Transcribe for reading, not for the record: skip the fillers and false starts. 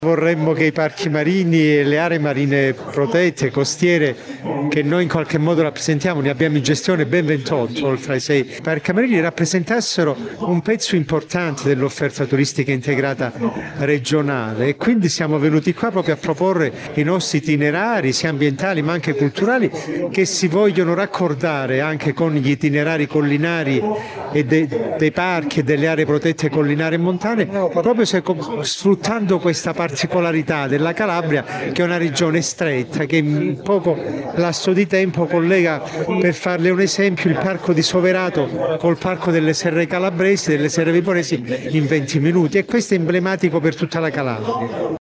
Vorremmo che i parchi marini e le aree marine protette, costiere, che noi in qualche modo rappresentiamo, ne abbiamo in gestione ben 28, oltre ai 6 parchi marini, rappresentassero un pezzo importante dell'offerta turistica integrata regionale, e quindi siamo venuti qua proprio a proporre i nostri itinerari, sia ambientali ma anche culturali, che si vogliono raccordare anche con gli itinerari collinari e dei parchi e delle aree protette collinari e montane, proprio sfruttando questa particolarità della Calabria, che è una regione stretta che in poco lasso di tempo collega, per farle un esempio, il parco di Soverato col parco delle Serre Calabresi, delle Serre Viboresi in 20 minuti, e questo è emblematico per tutta la Calabria.